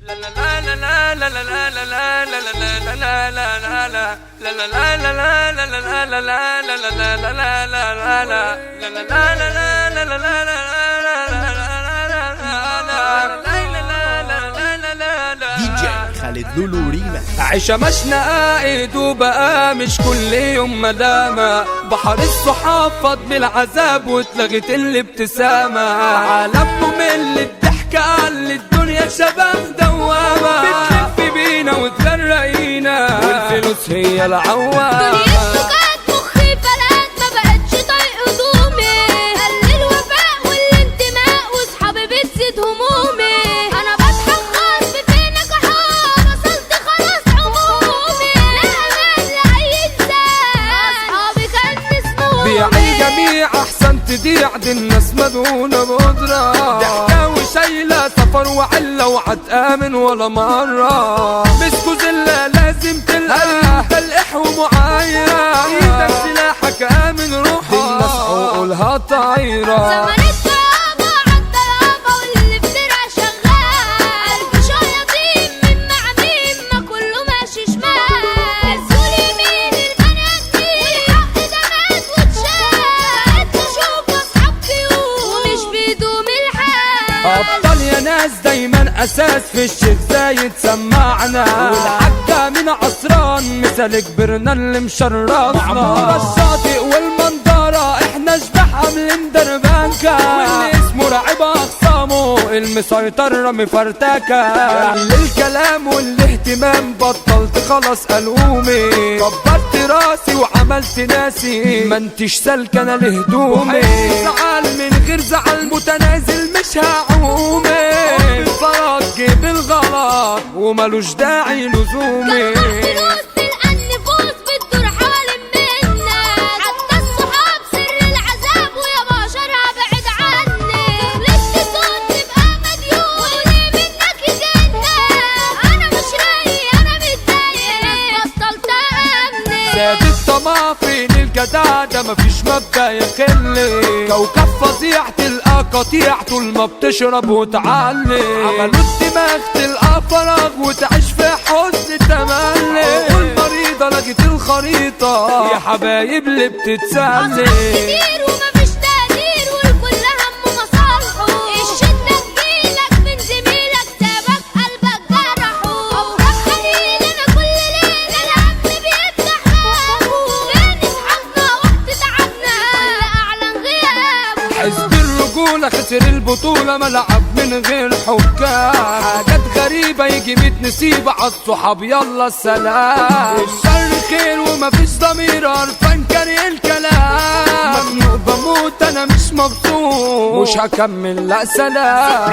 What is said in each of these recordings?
خالد لولو ريما. عيشة مشنا قائد وبقى مش كل يوم مدامة، بحر الصحاب فاض بالعذاب واتلغت الابتسامة، عالم ممل الضحكة قل الدنيا شباب دوامة، بتلف بينا وتغرقينا والفلوس هي العوامة. الجميع احسن تضيع دي الناس مدهونة بقدرة، ضحكة وشايلة سفر وعلة وعتآمن ولا مرة، مسكوا زلة لازم تلقى تلقح ومعايرة، ايدك سلاحك آمن روحك دي الناس عقولها طايرة. أبطال يا ناس دايما أساس في الشيخ زايد سمعنا، والحاجة من عصران مثال كبرنا اللي مشرفنا، معمورة الشاطئ والمنظرة احنا شبح عاملين دربانكة، واللي اسمه راعب أخصامه المسيطر رامي فرتكة، الكلام والاهتمام بطلت خلاص ألومي، كبرت راسي وعملت ناسي ما انتش سالكة انا لهدومي، زعل من غير زعل متنازل مش هعومي، الفرج جيب الغلط وملوش داعي لزومي. الطمع فين الجدع ده مفيش مبدأ يخلي، كوكب فظيع تلقى قطيع طول ما بتشرب وتعلي، عملوا الدماغ تلقى فراغ وتعيش في حزن تملي، والمريضة لقيت الخريطة يا حبايب اللي بتتسلي. خسر البطولة ملعب من غير حكام، حاجات غريبة يجي 100 نسيبة عالصحاب يلا السلام، الشر خير ومفيش ضمير عرفان كاره الكلام، مخنوق بموت انا مش مبسوط مش هكمل لا سلام.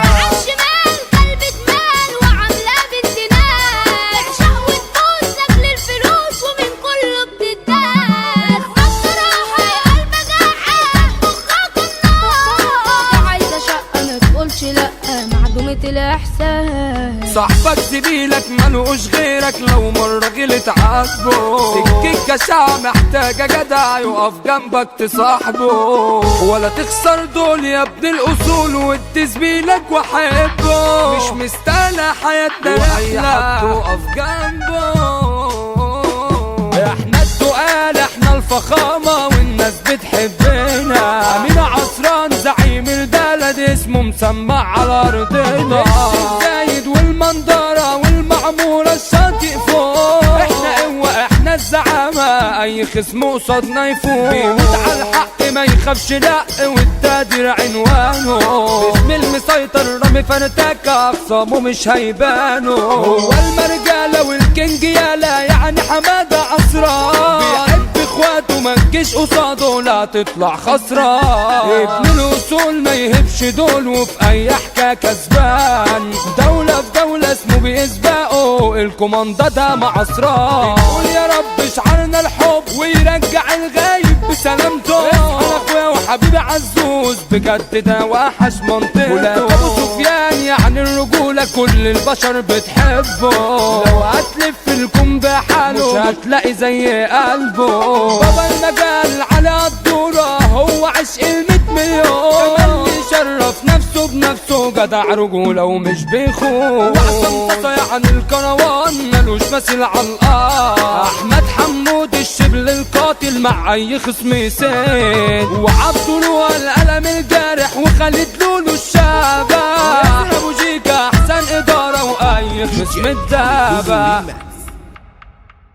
صاحبك زميلك ملوش غيرك لو مرة غلط عاتبه، سكة كشعة محتاجة جدع يقف جنبك تصاحبه، ولا تخسر دول يا ابن الأصول وادي زميلك وحبه، مش مستاهلة حياتنا رحلة تقف جنبه، احنا التقال احنا الفخامة والناس بتحبنا، أمين عصران زعيم البلد اسمه مسمع على أرضنا، الزايد والمنظرة والمعمورة الشاطئ فوق، احنا قوة احنا الزعامة أي خصم قصادنا يفوق، بيموت على الحق ما يخافش لأ والتقدير عنوانه، اسم المسيطر رامي فرتكة أخصامه مش هيبانوا، هو المرجالة والكينج يالا يعني حمادة عصران، بيحب اخواته ما تجيش قصاده لا تطلع خسران، ابن الأصول ما يهبش دول وفي أي حكاية كسبان، دولة في دولة اسمه بيسبقه الكوماندا ده معصران، بنقول يا رب شعرنا الحب ويرجع الغايب بسلامته، انا اخويا وحبيبي عزوز بجد ده وحش منطقته، ولاد ابو سفيان يعني الرجولة كل البشر بتحبه، لو هتلف الكون بحاله مش هتلاقي زي قلبه، بابا المجال على الدور ثورة هو عشق ال100 مليون، كمان يشرف نفسه بنفسه جدع رجولة ومش بيخون، وعصام قصايع عن الكروان ملوش مثيل على الارض، احمد حمود الشبل القاتل مع اي خصم يسد، وعبد لوى القلم الجارح وخالد لولو الشابة، ابو جيكا احسن ادارة واي خصم الدابة.